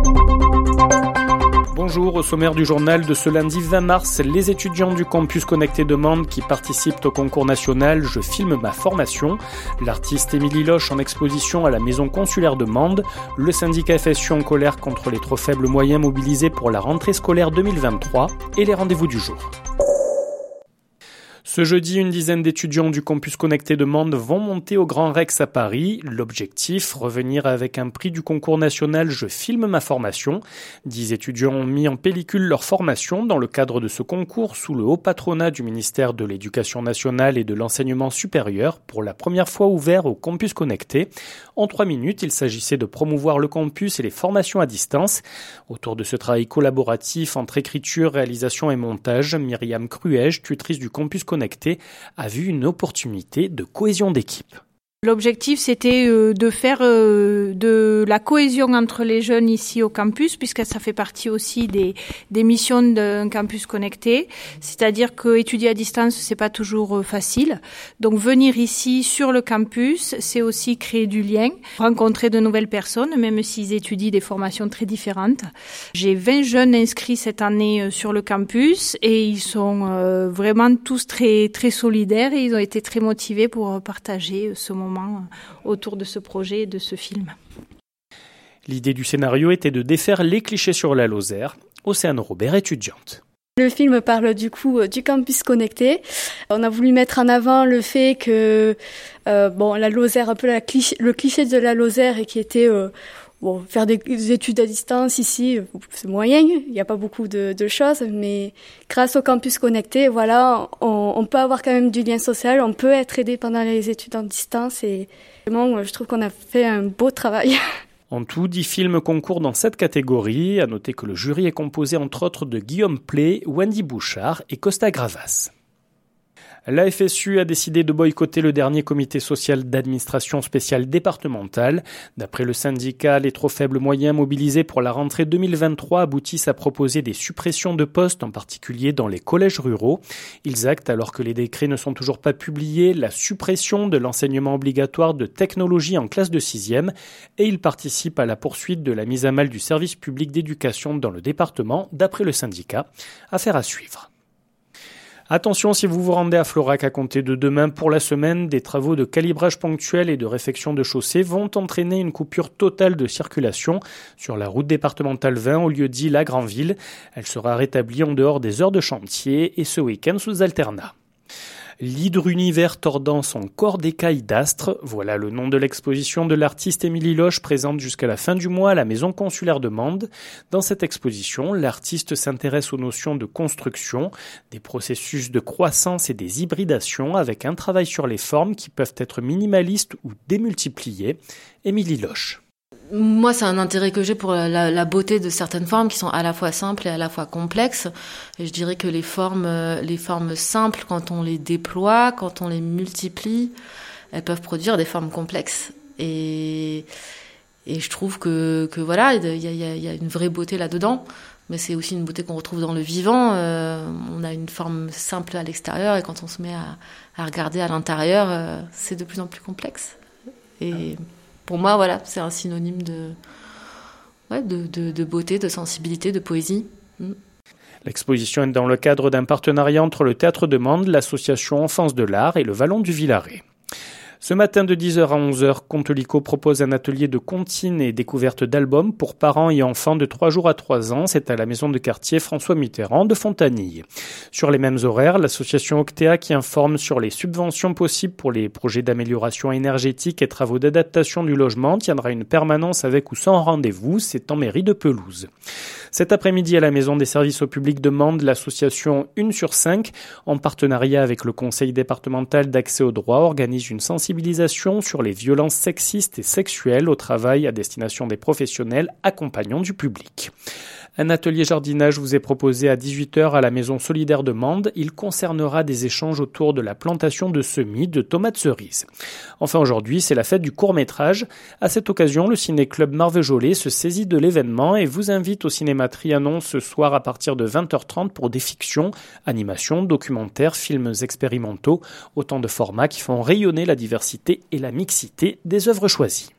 Bonjour, au sommaire du journal de ce lundi 20 mars, les étudiants du campus connecté de Mende qui participent au concours national Je filme ma formation, l'artiste Émilie Loche en exposition à la maison consulaire de Mende, le syndicat FSU en colère contre les trop faibles moyens mobilisés pour la rentrée scolaire 2023 et les rendez-vous du jour. Ce jeudi, une dizaine d'étudiants du campus connecté de Mende vont monter au Grand Rex à Paris. L'objectif, revenir avec un prix du concours national Je filme ma formation. 10 étudiants ont mis en pellicule leur formation dans le cadre de ce concours sous le haut patronat du ministère de l'Éducation nationale et de l'Enseignement supérieur, pour la première fois ouvert au campus connecté. En 3 minutes, il s'agissait de promouvoir le campus et les formations à distance. Autour de ce travail collaboratif entre écriture, réalisation et montage, Myriam Cruège, tutrice du campus connecté, a vu une opportunité de cohésion d'équipe. L'objectif, c'était de faire de la cohésion entre les jeunes ici au campus, puisque ça fait partie aussi des missions d'un campus connecté. C'est-à-dire que étudier à distance, c'est pas toujours facile. Donc venir ici sur le campus, c'est aussi créer du lien, rencontrer de nouvelles personnes, même s'ils étudient des formations très différentes. J'ai 20 jeunes inscrits cette année sur le campus et ils sont vraiment tous très très solidaires et ils ont été très motivés pour partager ce moment autour de ce projet et de ce film. L'idée du scénario était de défaire les clichés sur la Lozère. Océane Robert, étudiante. Le film parle du coup du campus connecté. On a voulu mettre en avant le fait que la Lozère, un peu le cliché de la Lozère et qui était faire des études à distance ici, c'est moyen, il n'y a pas beaucoup de choses, mais grâce au campus connecté, voilà, on peut avoir quand même du lien social, on peut être aidé pendant les études en distance et vraiment, je trouve qu'on a fait un beau travail. En tout, 10 films concourent dans cette catégorie. À noter que le jury est composé entre autres de Guillaume Play, Wendy Bouchard et Costa Gravas. La FSU a décidé de boycotter le dernier comité social d'administration spéciale départementale. D'après le syndicat, les trop faibles moyens mobilisés pour la rentrée 2023 aboutissent à proposer des suppressions de postes, en particulier dans les collèges ruraux. Ils actent, alors que les décrets ne sont toujours pas publiés, la suppression de l'enseignement obligatoire de technologie en classe de 6e et ils participent à la poursuite de la mise à mal du service public d'éducation dans le département, d'après le syndicat. Affaire à suivre. Attention si vous vous rendez à Florac à compter de demain pour la semaine, des travaux de calibrage ponctuel et de réfection de chaussée vont entraîner une coupure totale de circulation sur la route départementale 20 au lieu-dit La Granville. Elle sera rétablie en dehors des heures de chantier et ce week-end sous alternat. L'hydre univers tordant son corps d'écailles d'astre, voilà le nom de l'exposition de l'artiste Émilie Loche présente jusqu'à la fin du mois à la maison consulaire de Mende. Dans cette exposition, l'artiste s'intéresse aux notions de construction, des processus de croissance et des hybridations avec un travail sur les formes qui peuvent être minimalistes ou démultipliées. Émilie Loche. Moi, c'est un intérêt que j'ai pour la beauté de certaines formes qui sont à la fois simples et à la fois complexes. Et je dirais que les formes simples, quand on les déploie, quand on les multiplie, elles peuvent produire des formes complexes. Et je trouve que voilà, il y a une vraie beauté là-dedans. Mais c'est aussi une beauté qu'on retrouve dans le vivant. On a une forme simple à l'extérieur et quand on se met à regarder à l'intérieur, c'est de plus en plus complexe. Et pour moi, voilà, c'est un synonyme de beauté, de sensibilité, de poésie. L'exposition est dans le cadre d'un partenariat entre le Théâtre de Mende, l'association Enfance de l'Art et le Vallon du Villaret. Ce matin de 10h à 11h, Contelico propose un atelier de comptines et découverte d'albums pour parents et enfants de 3 jours à 3 ans. C'est à la maison de quartier François Mitterrand de Fontanille. Sur les mêmes horaires, l'association Octea qui informe sur les subventions possibles pour les projets d'amélioration énergétique et travaux d'adaptation du logement tiendra une permanence avec ou sans rendez-vous. C'est en mairie de Pelouse. Cet après-midi à la maison des services au public de Mende, l'association 1 sur 5, en partenariat avec le conseil départemental d'accès au droit, organise une sensibilisation sur les violences sexistes et sexuelles au travail à destination des professionnels accompagnant du public. Un atelier jardinage vous est proposé à 18h à la Maison solidaire de Mende. Il concernera des échanges autour de la plantation de semis de tomates cerises. Enfin aujourd'hui, c'est la fête du court-métrage. À cette occasion, le ciné-club Marvejolet se saisit de l'événement et vous invite au cinéma Trianon ce soir à partir de 20h30 pour des fictions, animations, documentaires, films expérimentaux, autant de formats qui font rayonner la diversité et la mixité des œuvres choisies.